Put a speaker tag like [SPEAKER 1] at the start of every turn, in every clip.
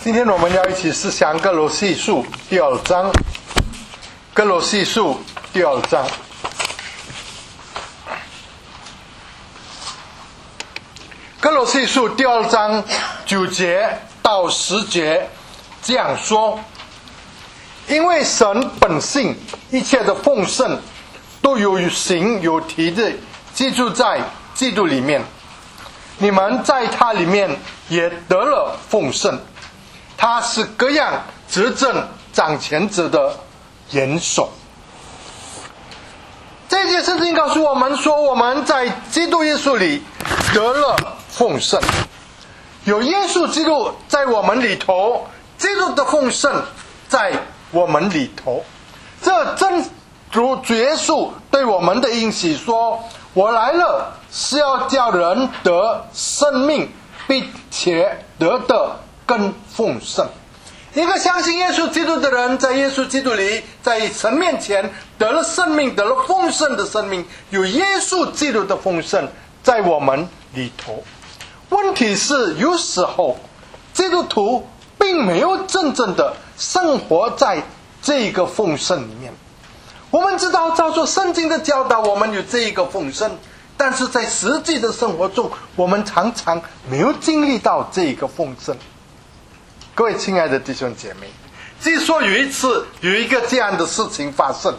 [SPEAKER 1] 今天我们要一起思想歌罗西书第2章。歌罗西书第2章。歌罗西书第2章9节到10节这样说：因为神本性一切的丰盛都有形有体的居住在基督里面，你们在他里面也得了丰盛。他是各样执政掌权者的元首。这节圣经告诉我们说，我们在基督耶稣里得了丰盛，有耶稣基督在我们里头，基督的丰盛在我们里头。这正如主耶稣对我们的应许说，我来了是要叫人得生命，并且得的更丰盛。一个相信耶稣基督的人，在耶稣基督里，在神面前得了生命，得了丰盛的生命，有耶稣基督的丰盛在我们里头。问题是，有时候基督徒并没有真正的生活在这个丰盛里面。我们知道照着圣经的教导，我们有这一个丰盛，但是在实际的生活中，我们常常没有经历到这一个丰盛。各位亲爱的弟兄姐妹，据说有一次有一个这样的事情发生，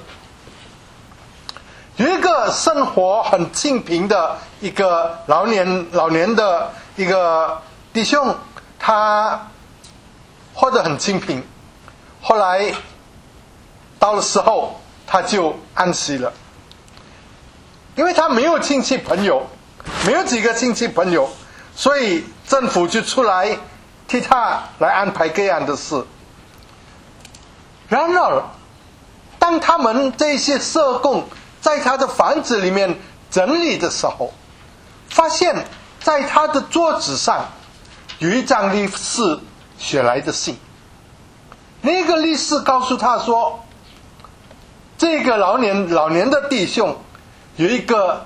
[SPEAKER 1] 有一个生活很清贫的一个老年的一个弟兄，他活得很清贫，后来到了时候他就安息了，因为他没有亲戚朋友，没有几个亲戚朋友，所以政府就出来替他来安排各样的事。然而当他们这些社工在他的房子里面整理的时候，发现在他的桌子上有一张律师写来的信。那个律师告诉他说，这个老年的弟兄有一个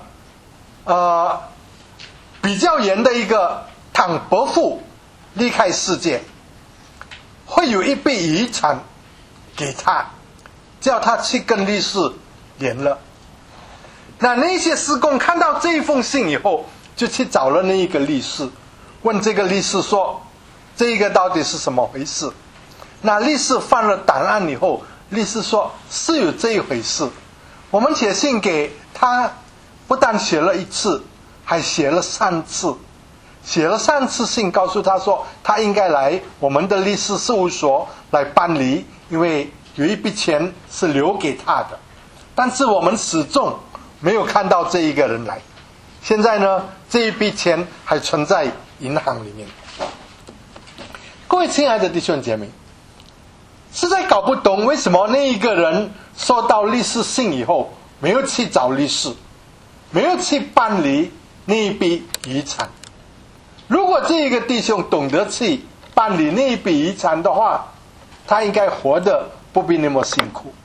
[SPEAKER 1] 比较严的一个倘伯父离开世界，会有一笔遗产给他，叫他去跟律师联络。那些施工看到这一封信以后，就去找了那一个律师，问这个律师说，这个到底是什么回事？那律师翻了档案以后，律师说是有这一回事，我们写信给他，不但写了1次，还写了3次，写了3次信，告诉他说他应该来我们的律师事务所来办理，因为有一笔钱是留给他的，但是我们始终没有看到这一个人来。现在呢，这一笔钱还存在银行里面。各位亲爱的弟兄姐妹，实在搞不懂为什么那一个人收到律师信以后没有去找律师，没有去办理那一笔遗产。如果这一个弟兄懂得去办理那一笔遗产的话，他应该活得不必那么辛苦。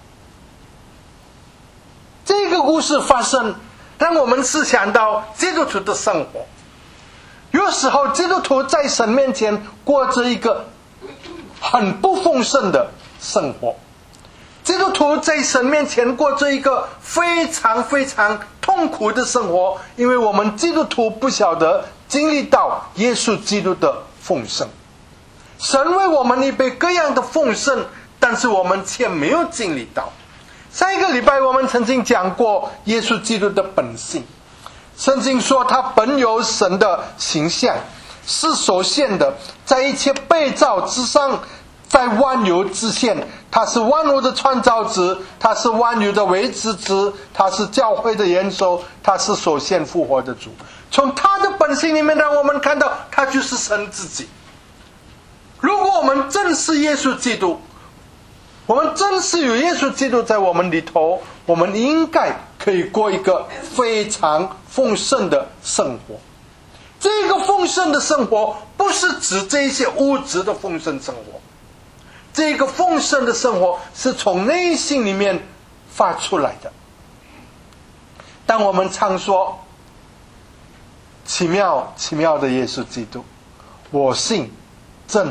[SPEAKER 1] 这个故事发生，让我们思想到基督徒的生活。有时候基督徒在神面前过着一个很不丰盛的生活，基督徒在神面前过着一个非常非常痛苦的生活，因为我们基督徒不晓得经历到耶稣基督的丰盛。神为我们预备各样的丰盛，但是我们却没有经历到。上一个礼拜我们曾经讲过耶稣基督的本性，圣经说他本有神的形象，是首先的，在一切被造之上，在万有之先，他是万物的创造者，他是万有的维持者，他是教会的元首，他是首先复活的主。从他的本性里面让我们看到他就是神自己。如果我们真是耶稣基督，我们真是有耶稣基督在我们里头，我们应该可以过一个非常丰盛的生活。这个丰盛的生活不是指这些物质的丰盛生活，这个丰盛的生活是从内心里面发出来的。当我们常说奇妙奇妙的耶稣基督，我信真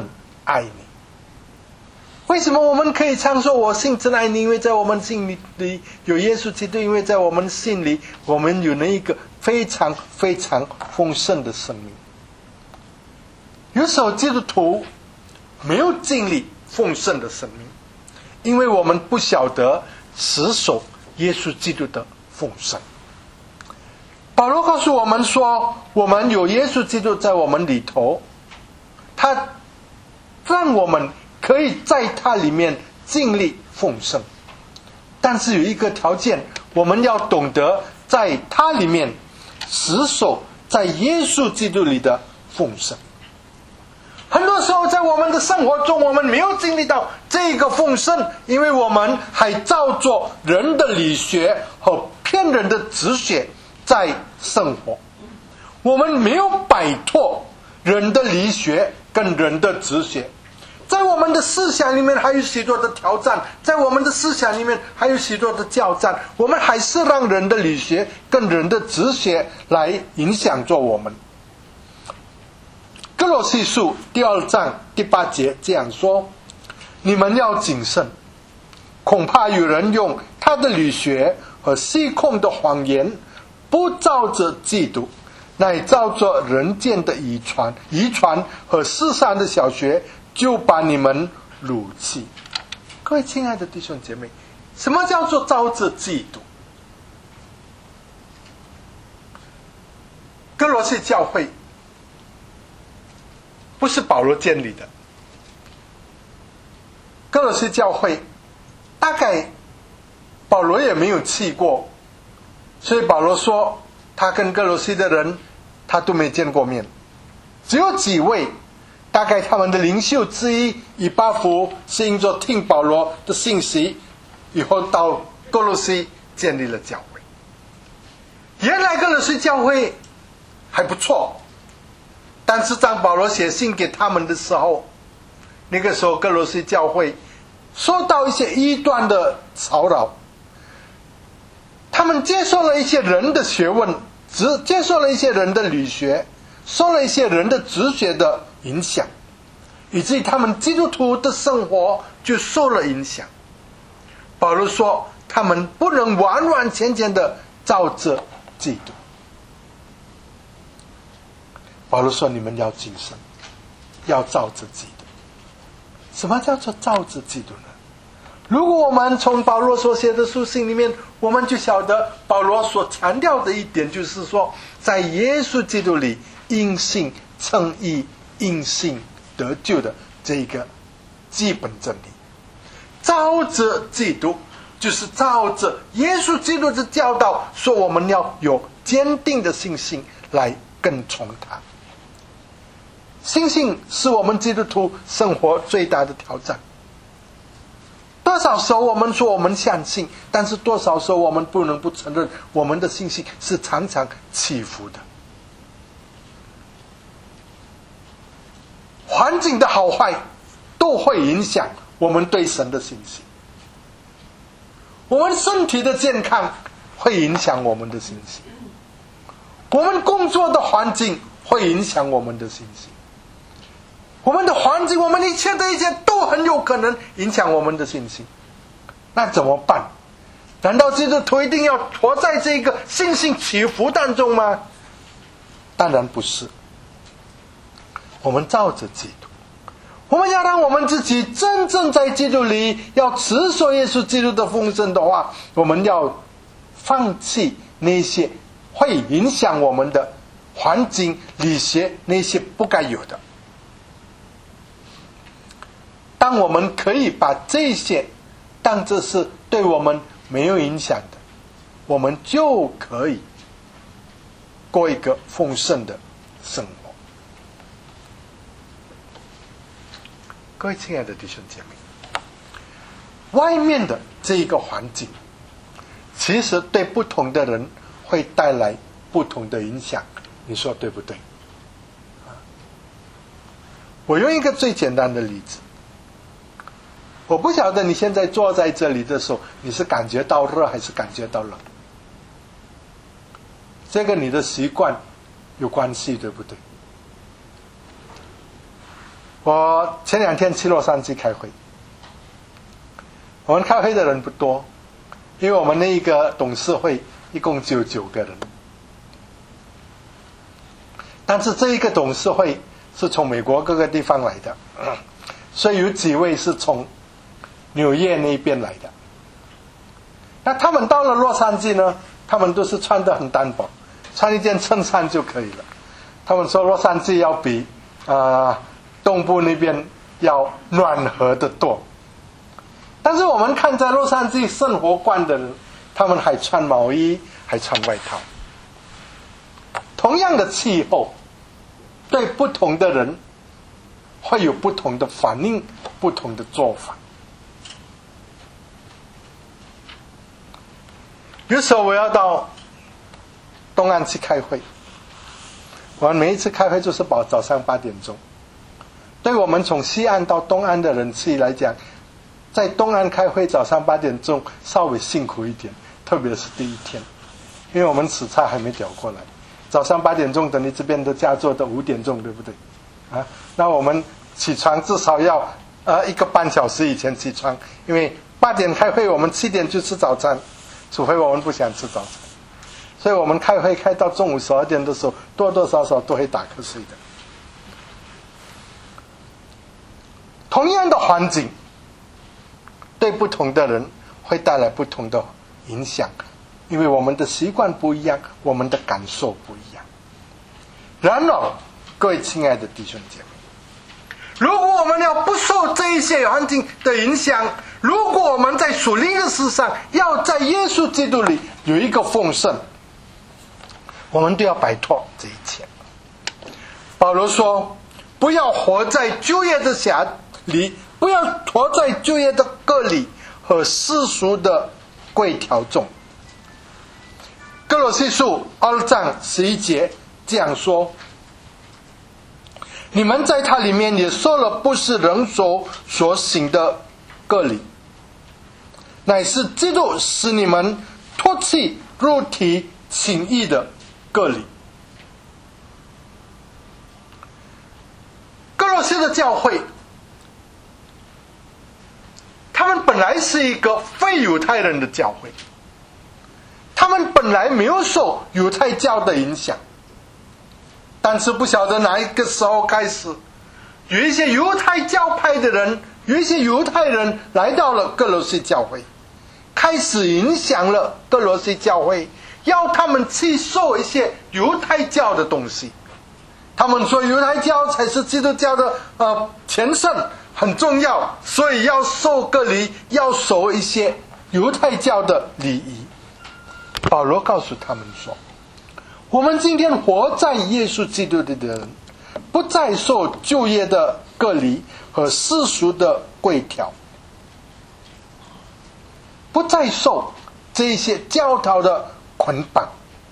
[SPEAKER 1] 爱你。为什么我们可以唱说我信真爱你？因为在我们心里有耶稣基督，因为在我们心里我们有那一个非常非常丰盛的生命。有时候基督徒没有经历丰盛的生命，因为我们不晓得持守耶稣基督的丰盛。保罗告诉我们说，我们有耶稣基督在我们里头，他让我们可以在他里面经历丰盛，但是有一个条件，我们要懂得在他里面持守在耶稣基督里的丰盛。很多时候在我们的生活中，我们没有经历到这个丰盛，因为我们还照着人的理学和骗人的哲学在生活，我们没有摆脱人的理学跟人的哲学。在我们的思想里面还有许多的挑战，在我们的思想里面还有许多的交战，我们还是让人的理学跟人的哲学来影响着我们。哥罗西书第2章第8节这样说：你们要谨慎，恐怕有人用他的理学和虚空的谎言，不照着基督，乃照着人间的遗传和世上的小学，就把你们掳弃。各位亲爱的弟兄姐妹，什么叫做照着基督？哥罗西教会不是保罗建立的，哥罗西教会大概保罗也没有去过，所以保罗说他跟哥罗西的人他都没见过面，只有几位，大概他们的领袖之一以巴弗是因着听保罗的信息以后到哥罗西建立了教会。原来哥罗西教会还不错，但是当保罗写信给他们的时候，那个时候哥罗西教会受到一些异端的骚扰，他们接受了一些人的学问，接受了一些人的理学，受了一些人的哲学的影响，以至于他们基督徒的生活就受了影响。保罗说他们不能完完全全的照着基督。保罗说你们要谨慎，要照着基督。什么叫做照着基督呢？如果我们从保罗所写的书信里面，我们就晓得保罗所强调的一点，就是说在耶稣基督里因信称义，因信得救的这个基本真理。照着基督就是照着耶稣基督的教导，说我们要有坚定的信心来跟从他。信心是我们基督徒生活最大的挑战。多少时候我们说我们相信，但是多少时候我们不能不承认我们的信心是常常起伏的。环境的好坏都会影响我们对神的信心，我们身体的健康会影响我们的信心，我们工作的环境会影响我们的信心，我们的环境，我们一切的一切都很有可能影响我们的信心。那怎么办？难道基督徒一定要活在这个信心起伏当中吗？当然不是。我们照着基督，我们要让我们自己真正在基督里，要持守耶稣基督的丰盛的话，我们要放弃那些会影响我们的环境理学，那些不该有的。当我们可以把这些当作是对我们没有影响的，我们就可以过一个丰盛的生活。各位亲爱的弟兄姐妹，外面的这一个环境其实对不同的人会带来不同的影响，你说对不对？我用一个最简单的例子，我不晓得你现在坐在这里的时候，你是感觉到热还是感觉到冷？这个你的习惯有关系，对不对？ 我前2天去洛杉矶开会，我们开会的人不多，因为我们那一个董事会一共只有9个人，但是这一个董事会是从美国各个地方来的，所以有几位是从纽约那边来的。那他们到了洛杉矶呢，他们都是穿得很单薄，穿一件衬衫就可以了。他们说洛杉矶要比东部那边要暖和得多。但是我们看在洛杉矶生活惯的人，他们还穿毛衣，还穿外套。同样的气候，对不同的人会有不同的反应，不同的做法。有时候我要到东岸去开会，我们每一次开会就是早上8点钟。对我们从西岸到东岸的人气来讲，在东岸开会早上8点钟稍微辛苦一点，特别是第一天，因为我们时差还没调过来。早上8点钟等于这边的佳作的5点钟，对不对？那我们起床至少要1个半小时以前起床，因为8点开会，我们7点就吃早餐，除非我们不想吃早餐。所以我们开会开到中午12点的时候，多多少少都会打瞌睡的。同样的环境，对不同的人会带来不同的影响，因为我们的习惯不一样，我们的感受不一样。然而，各位亲爱的弟兄姐妹，如果我们要不受这一些环境的影响，如果我们在属灵的事上要在耶稣基督里有一个丰盛，我们都要摆脱这一切。保罗说，不要活在旧约的辖里，不要活在旧约的割礼和世俗的规条中。哥罗西书2章11节这样说，你们在他里面也受了不是人所行的割礼，乃是基督使你们脱弃肉体情意的割礼。哥罗西的教会，他们本来是一个非犹太人的教会，他们本来没有受犹太教的影响，但是不晓得哪一个时候开始，有一些犹太教派的人，有一些犹太人来到了哥罗西教会，开始影响了哥罗西教会，要他们去受一些犹太教的东西。他们说犹太教才是基督教的前身，很重要，所以要受割礼，要守一些犹太教的礼仪。保罗告诉他们说，我们今天活在耶稣基督里的人，不再受旧约的割礼和世俗的规条，不再受这些教条的捆绑。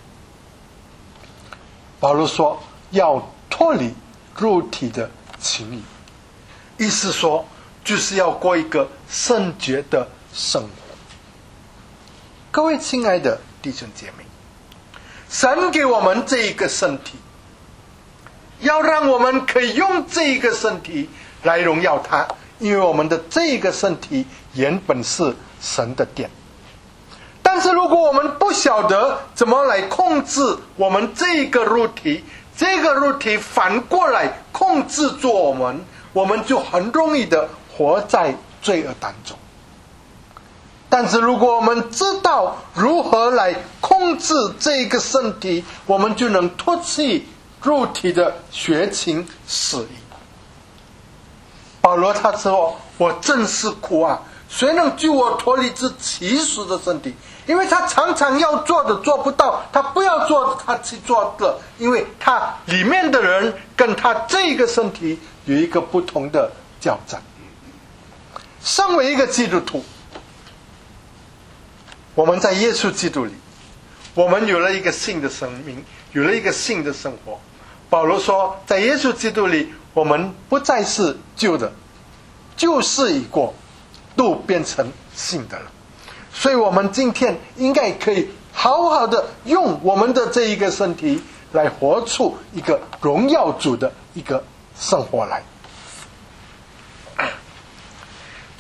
[SPEAKER 1] 保罗说要脱离肉体的情欲，意思说就是要过一个圣洁的生活。各位亲爱的弟兄姐妹，神给我们这一个身体，要让我们可以用这一个身体来荣耀他，因为我们的这一个身体原本是神的殿。但是如果我们不晓得怎么来控制我们这个肉体，这个肉体反过来控制住我们，我们就很容易的活在罪恶当中。但是如果我们知道如何来控制这个身体，我们就能脱弃肉体的血情私欲。保罗他说，我真是苦啊，谁能救我脱离这奇俗的身体？因为他常常要做的做不到，他不要做的他去做了，因为他里面的人跟他这个身体有一个不同的交战。身为一个基督徒，我们在耶稣基督里，我们有了一个新的生命，有了一个新的生活。保罗说，在耶稣基督里，我们不再是旧的，旧事已过，都变成新的了。所以我们今天应该可以好好的用我们的这一个身体来活出一个荣耀主的一个生活来。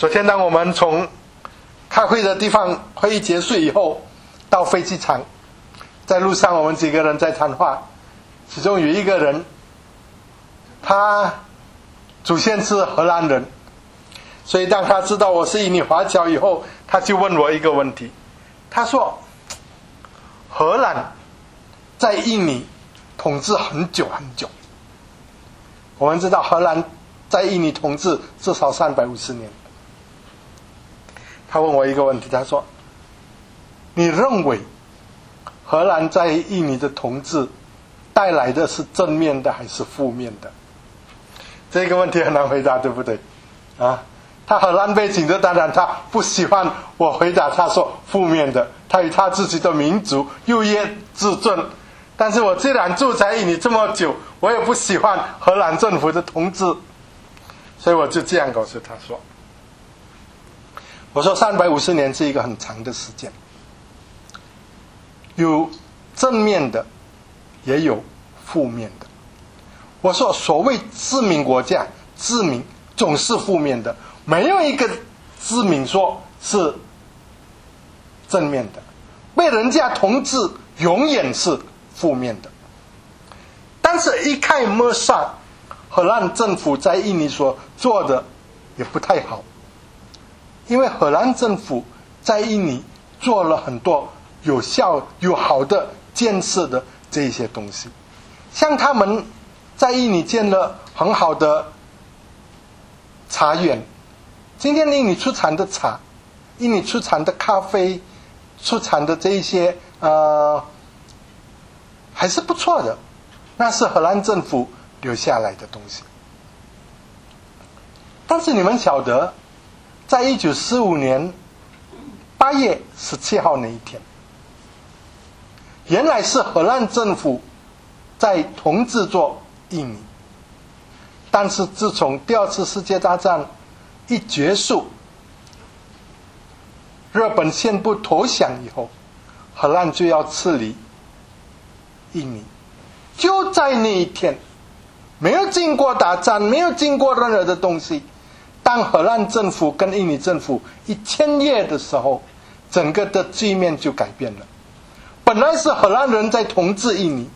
[SPEAKER 1] 昨天当我们从开会的地方会议结束以后，到飞机场，在路上我们几个人在谈话，其中有一个人，他祖先是荷兰人，所以当他知道我是印尼华侨以后，他就问我一个问题，他说荷兰在印尼统治很久很久，我们知道荷兰在印尼统治至少350年。他问我一个问题，他说你认为荷兰在印尼的统治带来的是正面的还是负面的？这个问题很难回答，对不对啊？他荷兰背景的，当然他不喜欢我回答他说负面的，他有他自己的民族优越自尊。但是我既然住在印尼这么久，我也不喜欢荷兰政府的统治，所以我就这样告诉他说，我说350年是一个很长的时间，有正面的也有负面的。我说所谓知名国家，知名总是负面的，没有一个知名说是正面的，被人家统治永远是负面的。但是一概抹杀荷兰政府在印尼所做的也不太好，因为荷兰政府在印尼做了很多有效有好的建设的这些东西，像他们在印尼建了很好的茶园，今天印尼出产的茶，印尼出产的咖啡，出产的这一些还是不错的，那是荷兰政府留下来的东西。但是你们晓得，在1945年8月17号那一天，原来是荷兰政府在统治着印尼，但是自从第二次世界大战一结束，日本宣布投降以后，荷兰就要撤离印尼。就在那一天，没有经过打仗，没有经过任何的东西，当荷兰政府跟印尼政府一签约的时候，整个的局面就改变了。本来是荷兰人在统治印尼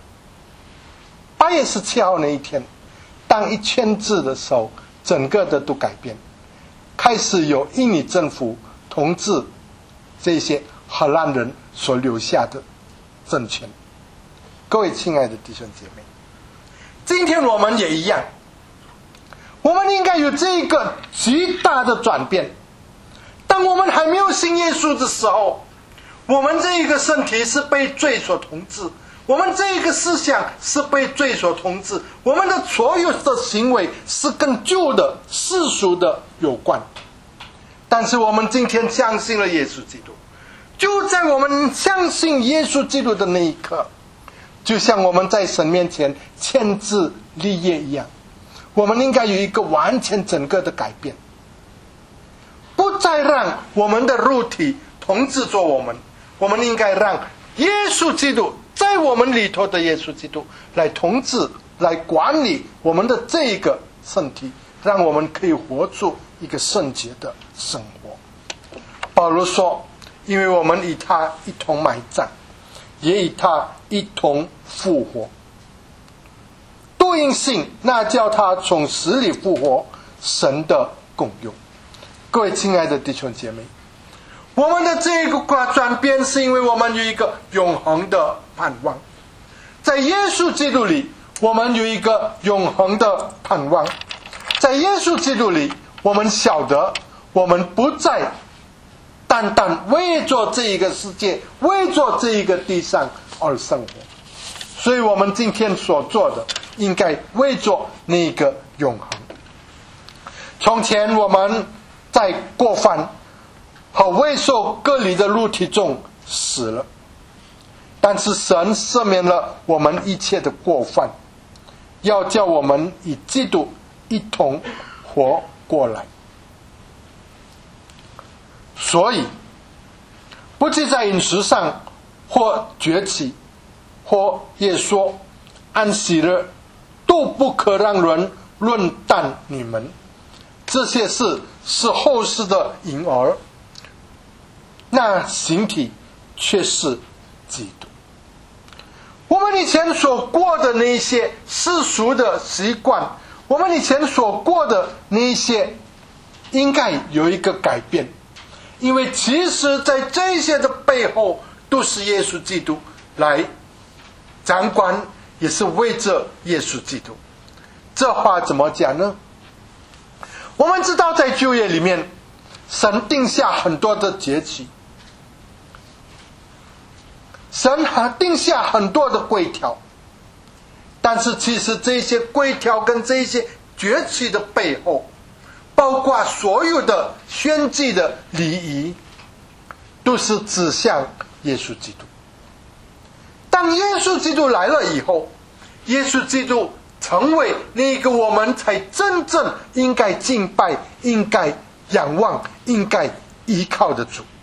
[SPEAKER 1] ，8月17号那一天，当一签字的时候，整个的都改变，开始有印尼政府统治这些荷兰人所留下的政权。各位亲爱的弟兄姐妹，今天我们也一样，我们应该有这个极大的转变。当我们还没有信耶稣的时候，我们这一个身体是被罪所统治，我们这一个思想是被罪所统治，我们的所有的行为是跟旧的世俗的有关。但是我们今天相信了耶稣基督，就在我们相信耶稣基督的那一刻，就像我们在神面前签字立约一样，我们应该有一个完全整个的改变，不再让我们的肉体统治着我们，我们应该让耶稣基督在我们里头的耶稣基督来统治，来管理我们的这个身体，让我们可以活出一个圣洁的生活。保罗说，因为我们与他一同埋葬，也与他一同复活，都因信那叫他从死里复活神的功用。各位亲爱的弟兄姐妹，我们的这个转变是因为我们有一个永恒的盼望，在耶稣基督里我们有一个永恒的盼望，在耶稣基督里我们晓得我们不再单单为着这一个世界，为着这一个地上而生活，所以我们今天所做的应该为着那个永恒。从前我们在过犯和未受割礼的肉体中死了，但是神赦免了我们一切的过犯，要叫我们与基督一同活过来。所以不仅在饮食上或崛起或也说安息日，都不可让人论断你们，这些事是后世的婴儿，那形体却是基督。我们以前所过的那些世俗的习惯，我们以前所过的那些，应该有一个改变，因为其实在这些的背后，都是耶稣基督来掌管，也是为着耶稣基督。这话怎么讲呢？我们知道在旧约里面，神定下很多的节期，神还定下很多的规条，但是其实这些规条跟这些节期的背后，包括所有的宣祭的礼仪，都是指向耶稣基督。当耶稣基督来了以后，耶稣基督成为那个我们才真正应该敬拜、应该仰望、应该依靠的主。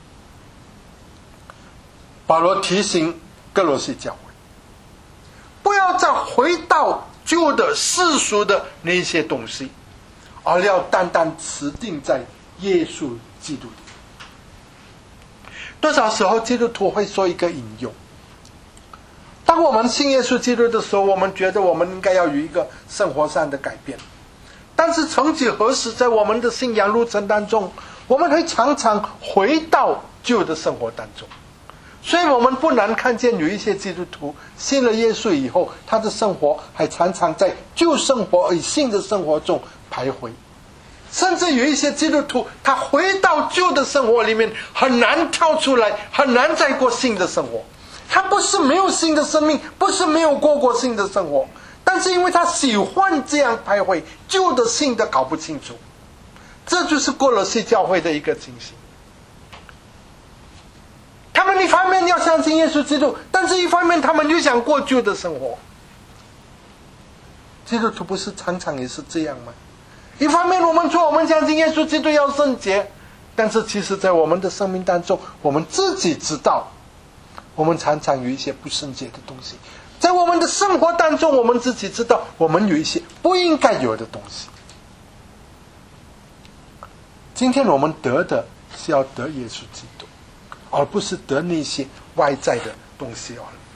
[SPEAKER 1] 保罗提醒哥罗西教会，不要再回到旧的世俗的那些东西，而要单单持定在耶稣基督里。多少时候基督徒会说一个引用，当我们信耶稣基督的时候，我们觉得我们应该要有一个生活上的改变，但是曾几何时在我们的信仰路程当中，我们会常常回到旧的生活当中。所以我们不难看见有一些基督徒信了耶稣以后，他的生活还常常在旧生活与新的生活中徘徊，甚至有一些基督徒他回到旧的生活里面很难跳出来，很难再过新的生活。他不是没有新的生命，不是没有过新的生活，但是因为他喜欢这样徘徊，旧的新的搞不清楚。这就是哥罗西教会的一个情形。他们一方面要相信耶稣基督，但是一方面他们又想过旧的生活。基督徒不是常常也是这样吗？一方面我们说我们相信耶稣基督要圣洁，但是其实在我们的生命当中，我们自己知道我们常常有一些不圣洁的东西，在我们的生活当中，我们自己知道我们有一些不应该有的东西。今天我们得的是要得耶稣基督，而不是得那些外在的东西而已。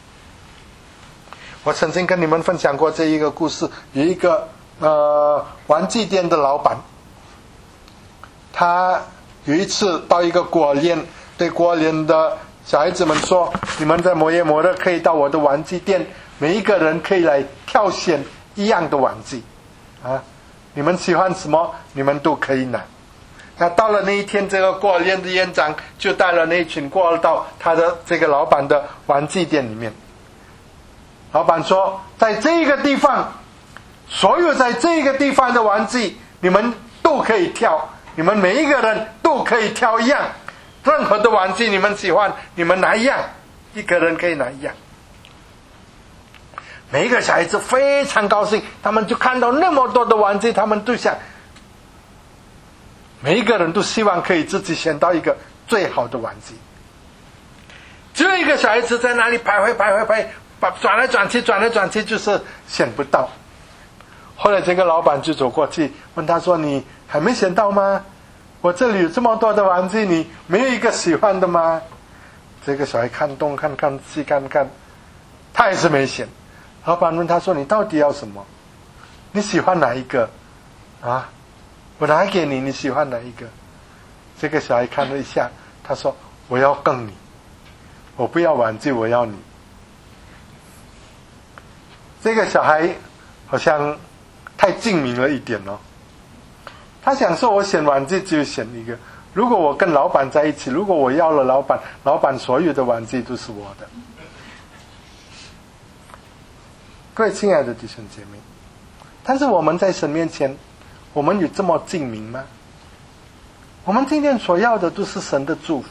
[SPEAKER 1] 我曾经跟你们分享过这一个故事，有一个玩具店的老板，他有一次到一个孤儿院，对孤儿院的小孩子们说，你们在某月某日可以到我的玩具店，每一个人可以来挑选一样的玩具啊，你们喜欢什么你们都可以拿。那到了那一天，这个孤儿院的院长就带了那一群孤儿到他的这个老板的玩具店里面。老板说，在这个地方，所有在这个地方的玩具你们都可以挑，你们每一个人都可以挑一样，任何的玩具你们喜欢你们拿一样，一个人可以拿一样。每一个小孩子非常高兴，他们就看到那么多的玩具，他们都想，每一个人都希望可以自己选到一个最好的玩具。只有一个小孩子在那里徘徊，转来转去，就是选不到。后来这个老板就走过去问他说，你还没选到吗？我这里有这么多的玩具，你没有一个喜欢的吗？这个小孩看东看西看，他也是没选。老板问他说，你到底要什么？你喜欢哪一个啊？我拿给你，你喜欢哪一个？这个小孩看了一下，他说，我要更你，我不要玩具，我要你。这个小孩好像太精明了一点哦，他想说，我选玩具只有选一个，如果我跟老板在一起，如果我要了老板所有的玩具都是我的。各位亲爱的弟兄姐妹，但是我们在神面前，我们有这么精明吗？我们今天所要的都是神的祝福，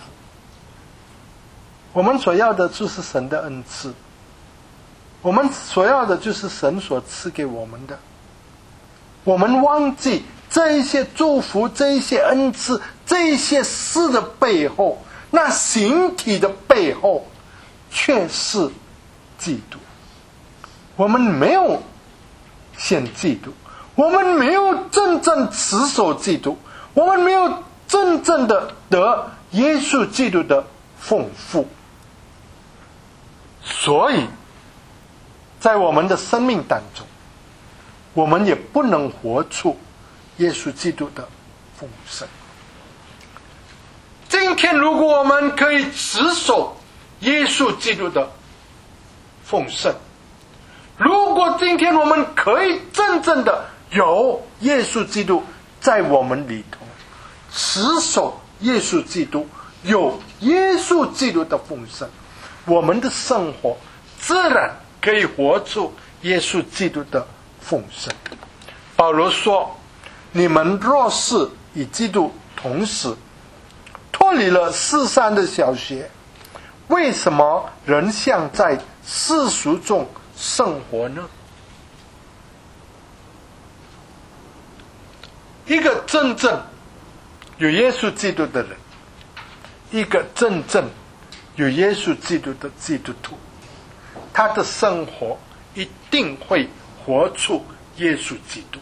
[SPEAKER 1] 我们所要的就是神的恩赐，我们所要的就是神所赐给我们的。我们忘记这一些祝福，这一些恩赐，这一些事的背后，那形体的背后却是基督。我们没有选基督， 我们没有真正持守基督，我们没有真正的得耶稣基督的丰富，所以在我们的生命当中，我们也不能活出耶稣基督的丰盛。今天如果我们可以持守耶稣基督的丰盛，如果今天我们可以真正的有耶稣基督在我们里头，持守耶稣基督，有耶稣基督的丰盛，我们的生活自然可以活出耶稣基督的丰盛。保罗说，你们若是与基督同死，脱离了世上的小学，为什么仍像在世俗中生活呢？一个真正有耶稣基督的人，一个真正有耶稣基督的基督徒，他的生活一定会活出耶稣基督。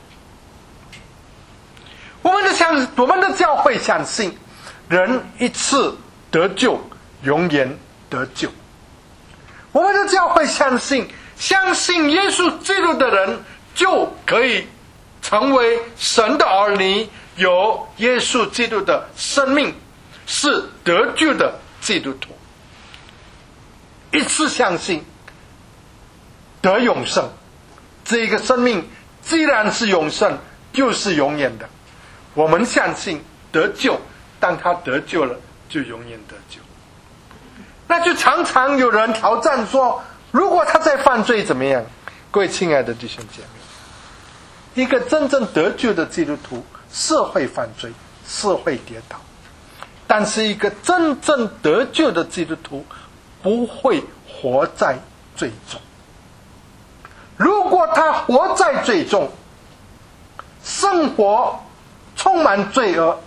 [SPEAKER 1] 我们的教会相信，人一次得救，永远得救。我们的教会相信耶稣基督的人就可以成为神的儿女，有耶稣基督的生命，是得救的基督徒。一次相信得永生，这个生命既然是永生，就是永远的。我们相信得救，当他得救了，就永远得救。那就常常有人挑战说，如果他在犯罪怎么样？各位亲爱的弟兄姐妹，一个真正得救的基督徒是会犯罪，是会跌倒，但是一个真正得救的基督徒不会活在罪中。如果他活在罪中，生活充满罪恶，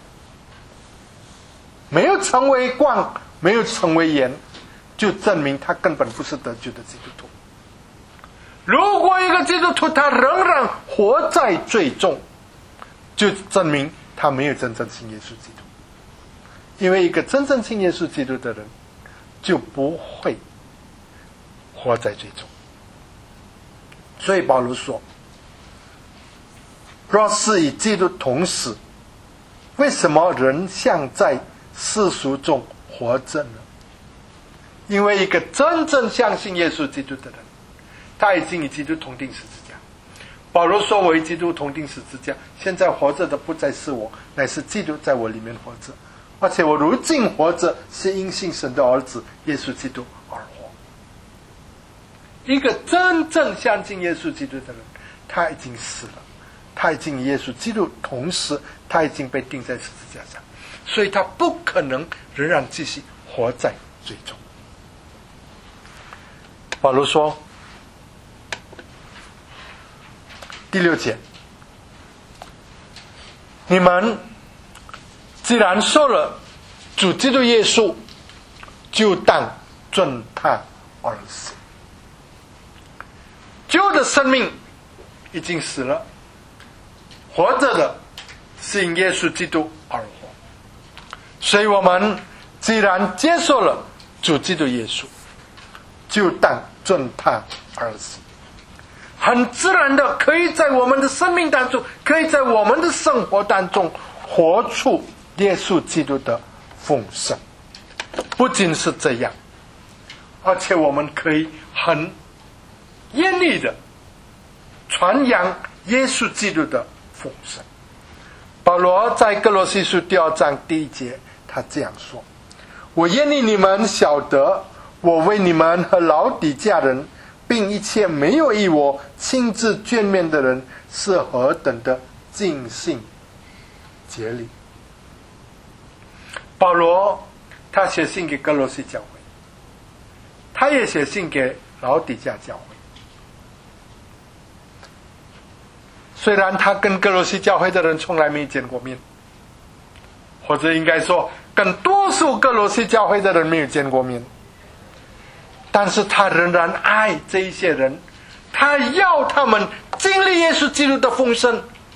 [SPEAKER 1] 没有成为光，没有成为盐，就证明他根本不是得救的基督徒。如果一个基督徒他仍然活在罪中，就证明他没有真正信耶稣基督。因为一个真正信耶稣基督的人就不会活在罪中。所以保罗说，若是与基督同死，为什么人像在世俗中活着呢？因为一个真正相信耶稣基督的人，他已经与基督同定十字架。保罗说，我与基督同定十字架，现在活着的不再是我，乃是基督在我里面活着，而且我如今活着，是因信神的儿子耶稣基督而活。一个真正相信耶稣基督的人，他已经死了，他已经与耶稣基督同死，他已经被钉在十字架上，所以他不可能仍然继续活在罪中。保罗说，第6节，你们既然受了主基督耶稣，就当遵他而死。旧的生命已经死了，活着的是因耶稣基督而活。所以我们既然接受了主基督耶稣，就当遵他而死。很自然的，可以在我们的生命当中，可以在我们的生活当中活出耶稣基督的丰盛。不仅是这样，而且我们可以很严厉的传扬耶稣基督的丰盛。保罗在哥罗西书第2章第1节，他这样说，我愿意你们晓得，我为你们和老底嘉人并一切没有以我亲自眷面的人，是何等的尽心竭力。保罗他写信给哥罗西教会，他也写信给老底嘉教会。虽然他跟哥罗西教会的人从来没见过面，或者应该说跟多数哥罗西教会的人没有见过面，但是他仍然爱这一些人，他要他们经历耶稣基督的丰盛，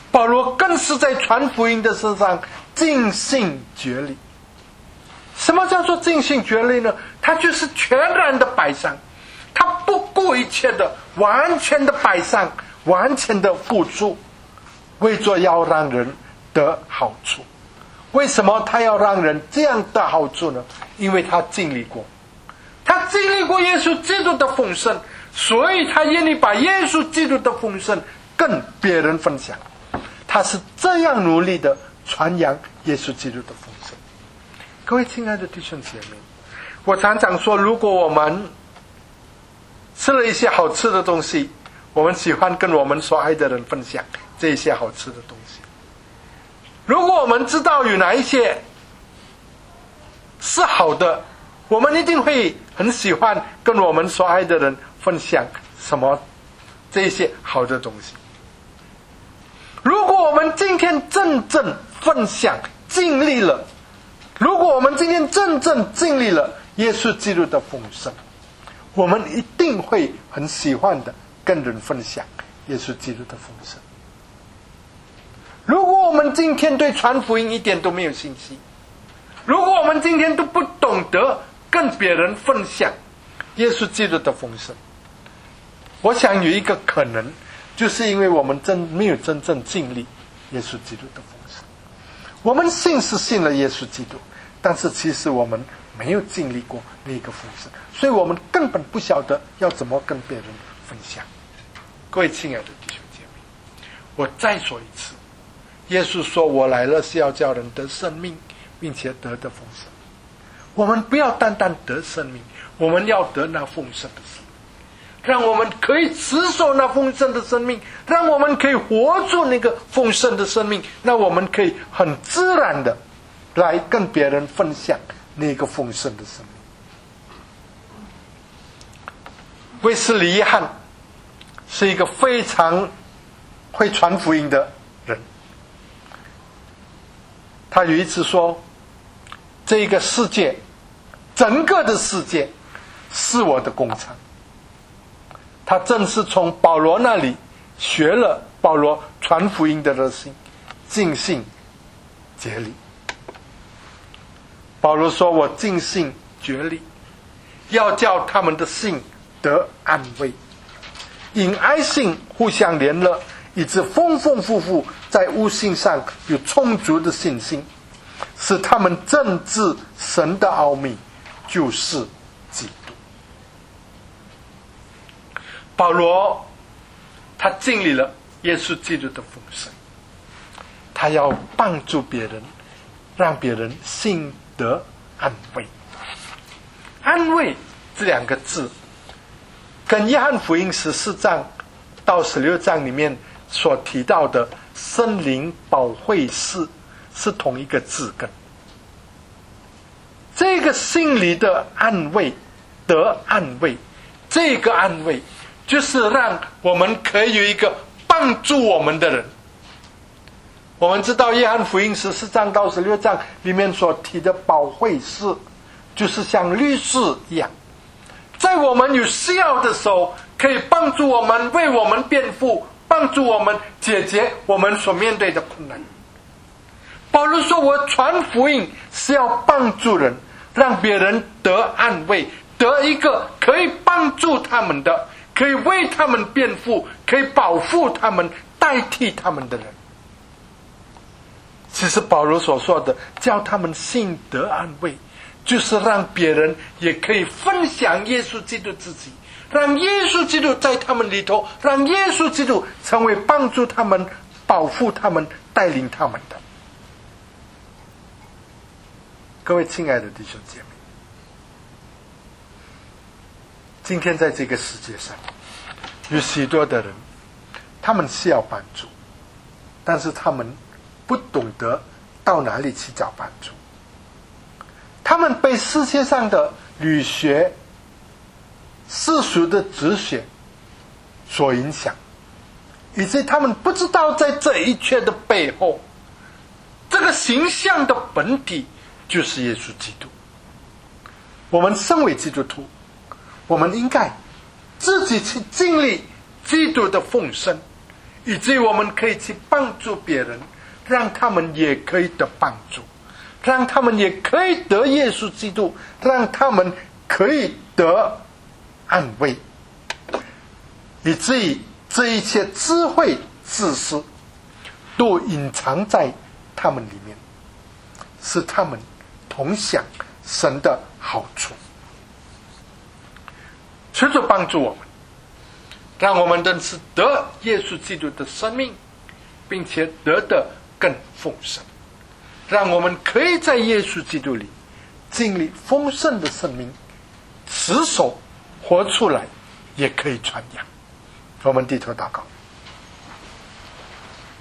[SPEAKER 1] 保罗更是在传福音的事上尽心竭力。什么叫做尽心竭力呢？他就是全然的摆上，他不顾一切的完全的摆上，完全的付出，为着要让人得好处。为什么他要让人这样得好处呢？因为他经历过，他经历过耶稣基督的丰盛，所以他愿意把耶稣基督的丰盛跟别人分享。他是这样努力的传扬耶稣基督的丰盛。各位亲爱的弟兄姐妹，我常常说，如果我们吃了一些好吃的东西，我们喜欢跟我们所爱的人分享这一些好吃的东西。如果我们知道有哪一些是好的，我们一定会很喜欢跟我们所爱的人分享什么这些好的东西。如果我们今天真正分享经历了，如果我们今天真正经历了耶稣基督的丰盛，我们一定会很喜欢的跟人分享耶稣基督的丰盛。如果我们今天对传福音一点都没有信心，如果我们今天都不懂得跟别人分享耶稣基督的丰盛，我想有一个可能，就是因为我们没有真正经历耶稣基督的丰盛。我们信是信了耶稣基督，但是其实我们没有经历过那个丰盛，所以我们根本不晓得要怎么跟别人分享。各位亲爱的弟兄姐妹，我再说一次，耶稣说，我来了是要叫人得生命，并且得的丰盛。我们不要单单得生命，我们要得那丰盛的生命，让我们可以持守那丰盛的生命，让我们可以活出那个丰盛的生命，那我们可以很自然的来跟别人分享那个丰盛的生命。卫斯理约翰是一个非常会传福音的人，他有一次说，这个世界，整个的世界是我的工厂。他正是从保罗那里学了保罗传福音的热心，尽心竭力。保罗说，我尽心竭力，要叫他们的心得安慰，因爱心互相联络，以致丰丰富富在悟性上有充足的信心，使他们正知神的奥秘，就是基督。保罗他经历了耶稣基督的丰盛，他要帮助别人，让别人心得安慰。安慰这两个字跟约翰福音14章到16章里面所提到的圣灵保惠师是同一个字根。这个心里的安慰，得安慰，这个安慰就是让我们可以有一个帮助我们的人。我们知道约翰福音14章到16章里面所提的保惠师，就是像律师一样，在我们有需要的时候，可以帮助我们，为我们辩护，帮助我们解决我们所面对的困难。保罗说，我传福音是要帮助人，让别人得安慰，得一个可以帮助他们的，可以为他们辩护，可以保护他们，代替他们的人。其实保罗所说的叫他们心得安慰，就是让别人也可以分享耶稣基督自己，让耶稣基督在他们里头，让耶稣基督成为帮助他们、保护他们、带领他们的。各位亲爱的弟兄姐妹，今天在这个世界上有许多的人，他们需要帮助，但是他们不懂得到哪里去找帮助。他们被世界上的理学、世俗的哲学所影响，以致他们不知道在这一切的背后，这个形象的本体就是耶稣基督。我们身为基督徒，我们应该自己去经历基督的丰盛， 以至于我们可以去帮助别人，让他们也可以得帮助，让他们也可以得耶稣基督，让他们可以得安慰，以至于这一切智慧知识都隐藏在他们里面，使他们同享神的好处。求主帮助我们，让我们认识得耶稣基督的生命，并且得的更丰盛，让我们可以在耶稣基督里经历丰盛的生命，持守活出来，也可以传扬。我们低头祷告。